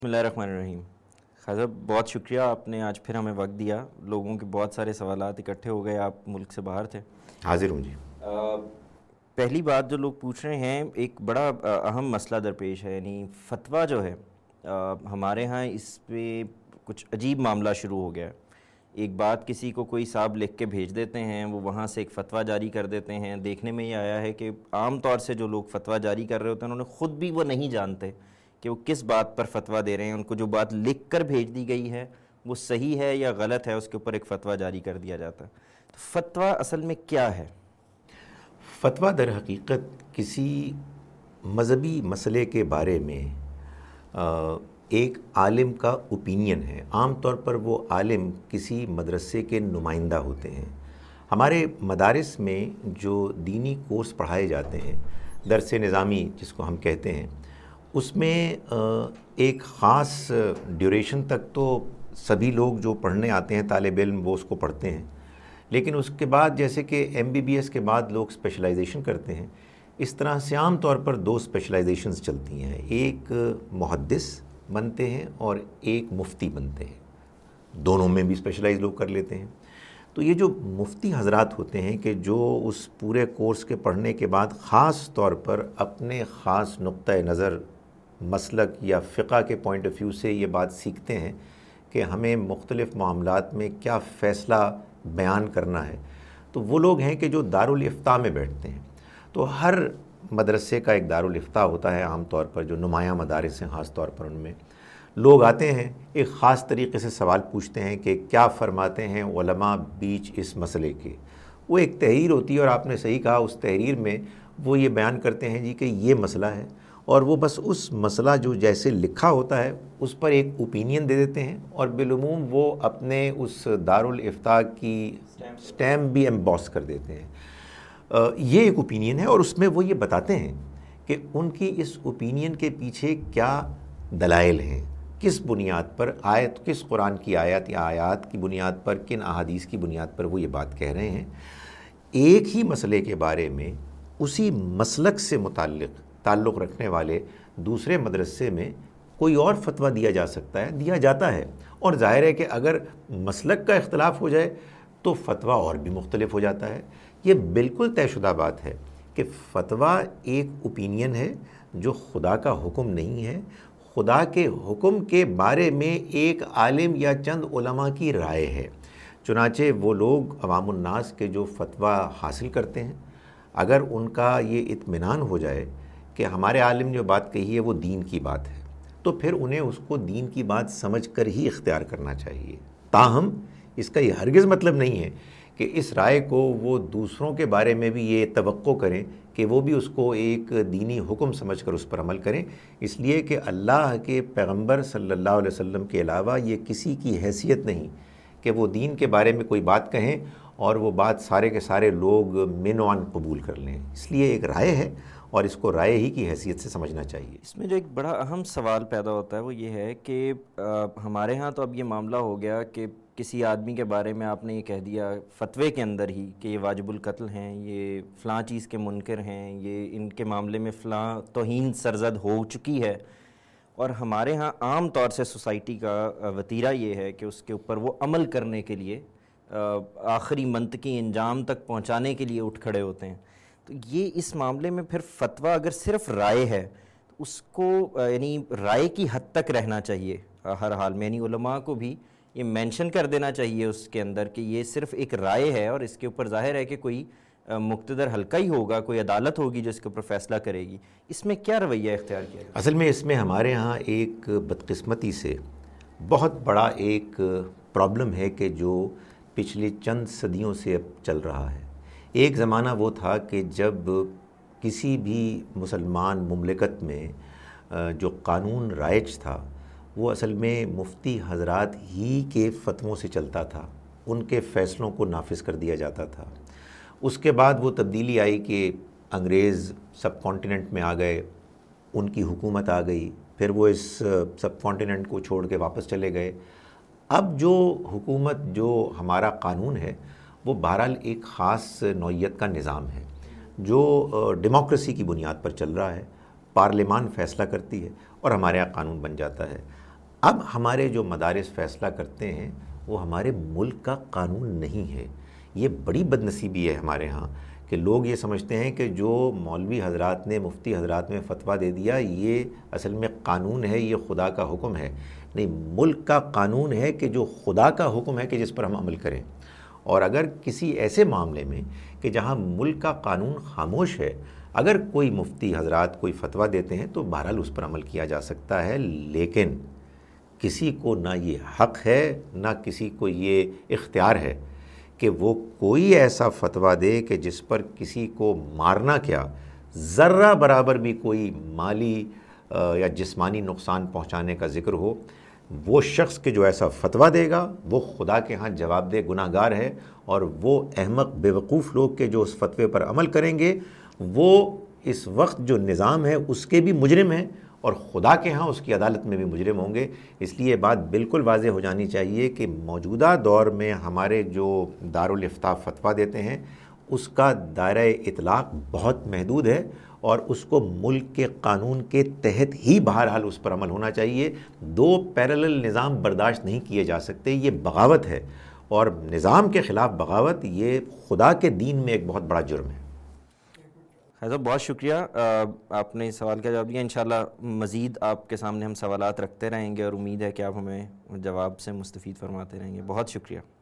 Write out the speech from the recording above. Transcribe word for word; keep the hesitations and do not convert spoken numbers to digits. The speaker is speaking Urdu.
بسم اللہ الرحمن الرحیم. خضر بہت شکریہ، آپ نے آج پھر ہمیں وقت دیا. لوگوں کے بہت سارے سوالات اکٹھے ہو گئے، آپ ملک سے باہر تھے. حاضر ہوں جی. پہلی بات جو لوگ پوچھ رہے ہیں، ایک بڑا اہم مسئلہ درپیش ہے، یعنی فتویٰ جو ہے ہمارے ہاں اس پہ کچھ عجیب معاملہ شروع ہو گیا ہے. ایک بات کسی کو کوئی صاحب لکھ کے بھیج دیتے ہیں، وہ وہاں سے ایک فتویٰ جاری کر دیتے ہیں. دیکھنے میں یہ آیا ہے کہ عام طور سے جو لوگ فتویٰ جاری کر رہے ہوتے ہیں انہوں نے خود بھی وہ نہیں جانتے کہ وہ کس بات پر فتویٰ دے رہے ہیں. ان کو جو بات لکھ کر بھیج دی گئی ہے وہ صحیح ہے یا غلط ہے، اس کے اوپر ایک فتویٰ جاری کر دیا جاتا ہے. تو فتویٰ اصل میں کیا ہے؟ فتویٰ در حقیقت کسی مذہبی مسئلے کے بارے میں ایک عالم کا اوپینین ہے. عام طور پر وہ عالم کسی مدرسے کے نمائندہ ہوتے ہیں. ہمارے مدارس میں جو دینی کورس پڑھائے جاتے ہیں، درس نظامی جس کو ہم کہتے ہیں، اس میں ایک خاص ڈیوریشن تک تو سبھی لوگ جو پڑھنے آتے ہیں طالب علم وہ اس کو پڑھتے ہیں، لیکن اس کے بعد جیسے کہ ایم بی بی ایس کے بعد لوگ اسپیشلائزیشن کرتے ہیں، اس طرح سے عام طور پر دو اسپیشلائزیشنز چلتی ہیں. ایک محدث بنتے ہیں اور ایک مفتی بنتے ہیں. دونوں میں بھی اسپیشلائز لوگ کر لیتے ہیں. تو یہ جو مفتی حضرات ہوتے ہیں کہ جو اس پورے کورس کے پڑھنے کے بعد خاص طور پر اپنے خاص نقطۂ نظر، مسلک یا فقہ کے پوائنٹ آف ویو سے یہ بات سیکھتے ہیں کہ ہمیں مختلف معاملات میں کیا فیصلہ بیان کرنا ہے، تو وہ لوگ ہیں کہ جو دارالافتاء میں بیٹھتے ہیں. تو ہر مدرسے کا ایک دارالافتاء ہوتا ہے عام طور پر، جو نمایاں مدارس ہیں خاص طور پر ان میں لوگ آتے ہیں، ایک خاص طریقے سے سوال پوچھتے ہیں کہ کیا فرماتے ہیں علماء بیچ اس مسئلے کے. وہ ایک تحریر ہوتی ہے اور آپ نے صحیح کہا، اس تحریر میں وہ یہ بیان کرتے ہیں جی کہ یہ مسئلہ ہے، اور وہ بس اس مسئلہ جو جیسے لکھا ہوتا ہے اس پر ایک اوپینین دے دیتے ہیں، اور بالعموم وہ اپنے اس دارالافتاء کی سٹیمپ بھی ایمبوس کر دیتے ہیں. یہ ایک اوپینین ہے، اور اس میں وہ یہ بتاتے ہیں کہ ان کی اس اوپینین کے پیچھے کیا دلائل ہیں، کس بنیاد پر، آیت کس قرآن کی آیت یا آیات کی بنیاد پر، کن احادیث کی بنیاد پر وہ یہ بات کہہ رہے ہیں. ایک ہی مسئلے کے بارے میں اسی مسلک سے متعلق تعلق رکھنے والے دوسرے مدرسے میں کوئی اور فتویٰ دیا جا سکتا ہے، دیا جاتا ہے، اور ظاہر ہے کہ اگر مسلک کا اختلاف ہو جائے تو فتویٰ اور بھی مختلف ہو جاتا ہے. یہ بالکل طے شدہ بات ہے کہ فتویٰ ایک اوپینین ہے جو خدا کا حکم نہیں ہے. خدا کے حکم کے بارے میں ایک عالم یا چند علماء کی رائے ہے. چنانچہ وہ لوگ عوام الناس کے جو فتویٰ حاصل کرتے ہیں، اگر ان کا یہ اطمینان ہو جائے کہ ہمارے عالم نے جو بات کہی ہے وہ دین کی بات ہے، تو پھر انہیں اس کو دین کی بات سمجھ کر ہی اختیار کرنا چاہیے. تاہم اس کا یہ ہرگز مطلب نہیں ہے کہ اس رائے کو وہ دوسروں کے بارے میں بھی یہ توقع کریں کہ وہ بھی اس کو ایک دینی حکم سمجھ کر اس پر عمل کریں، اس لیے کہ اللہ کے پیغمبر صلی اللہ علیہ وسلم کے علاوہ یہ کسی کی حیثیت نہیں کہ وہ دین کے بارے میں کوئی بات کہیں اور وہ بات سارے کے سارے لوگ من و عن قبول کر لیں. اس لیے ایک رائے ہے اور اس کو رائے ہی کی حیثیت سے سمجھنا چاہیے. اس میں جو ایک بڑا اہم سوال پیدا ہوتا ہے وہ یہ ہے کہ ہمارے ہاں تو اب یہ معاملہ ہو گیا کہ کسی آدمی کے بارے میں آپ نے یہ کہہ دیا فتوے کے اندر ہی کہ یہ واجب القتل ہیں، یہ فلاں چیز کے منکر ہیں، یہ ان کے معاملے میں فلاں توہین سرزد ہو چکی ہے. اور ہمارے ہاں عام طور سے سوسائٹی کا وتیرہ یہ ہے کہ اس کے اوپر وہ عمل کرنے کے لیے آخری منطقی انجام تک پہنچانے کے لیے اٹھ کھڑے ہوتے ہیں. تو یہ اس معاملے میں پھر فتویٰ اگر صرف رائے ہے تو اس کو یعنی رائے کی حد تک رہنا چاہیے ہر حال میں، یعنی علماء کو بھی یہ مینشن کر دینا چاہیے اس کے اندر کہ یہ صرف ایک رائے ہے، اور اس کے اوپر ظاہر ہے کہ کوئی مقتدر حلقہ ہی ہوگا، کوئی عدالت ہوگی جو اس کے اوپر فیصلہ کرے گی. اس میں کیا رویہ اختیار کیا جائے؟ اصل میں اس میں ہمارے ہاں ایک بدقسمتی سے بہت بڑا ایک پرابلم ہے کہ جو پچھلی چند صدیوں سے اب چل رہا ہے. ایک زمانہ وہ تھا کہ جب کسی بھی مسلمان مملکت میں جو قانون رائج تھا وہ اصل میں مفتی حضرات ہی کے فتووں سے چلتا تھا، ان کے فیصلوں کو نافذ کر دیا جاتا تھا. اس کے بعد وہ تبدیلی آئی کہ انگریز سب کانٹیننٹ میں آ گئے، ان کی حکومت آ گئی، پھر وہ اس سب کانٹیننٹ کو چھوڑ کے واپس چلے گئے. اب جو حکومت، جو ہمارا قانون ہے، وہ بہرحال ایک خاص نوعیت کا نظام ہے جو ڈیموکریسی کی بنیاد پر چل رہا ہے. پارلیمان فیصلہ کرتی ہے اور ہمارے یہاں قانون بن جاتا ہے. اب ہمارے جو مدارس فیصلہ کرتے ہیں وہ ہمارے ملک کا قانون نہیں ہے. یہ بڑی بد نصیبی ہے ہمارے ہاں کہ لوگ یہ سمجھتے ہیں کہ جو مولوی حضرات نے مفتی حضرات نے فتویٰ دے دیا یہ اصل میں قانون ہے, یہ خدا کا حکم ہے. نہیں, ملک کا قانون ہے کہ جو خدا کا حکم ہے کہ جس پر ہم عمل کریں. اور اگر کسی ایسے معاملے میں کہ جہاں ملک کا قانون خاموش ہے, اگر کوئی مفتی حضرات کوئی فتویٰ دیتے ہیں تو بہرحال اس پر عمل کیا جا سکتا ہے, لیکن کسی کو نہ یہ حق ہے نہ کسی کو یہ اختیار ہے کہ وہ کوئی ایسا فتویٰ دے کہ جس پر کسی کو مارنا کیا ذرہ برابر بھی کوئی مالی یا جسمانی نقصان پہنچانے کا ذکر ہو. وہ شخص کہ جو ایسا فتویٰ دے گا وہ خدا کے ہاں جواب دہ گناہ گار ہے, اور وہ احمق بیوقوف لوگ کے جو اس فتوے پر عمل کریں گے وہ اس وقت جو نظام ہے اس کے بھی مجرم ہیں اور خدا کے ہاں اس کی عدالت میں بھی مجرم ہوں گے. اس لیے بات بالکل واضح ہو جانی چاہیے کہ موجودہ دور میں ہمارے جو دارالافتاء فتویٰ دیتے ہیں اس کا دائرہ اطلاق بہت محدود ہے, اور اس کو ملک کے قانون کے تحت ہی بہرحال اس پر عمل ہونا چاہیے. دو پیرالل نظام برداشت نہیں کیے جا سکتے, یہ بغاوت ہے, اور نظام کے خلاف بغاوت یہ خدا کے دین میں ایک بہت بڑا جرم ہے. حضرت بہت شکریہ, آپ نے اس سوال کا جواب دیا. انشاءاللہ مزید آپ کے سامنے ہم سوالات رکھتے رہیں گے اور امید ہے کہ آپ ہمیں جواب سے مستفید فرماتے رہیں گے. بہت شکریہ.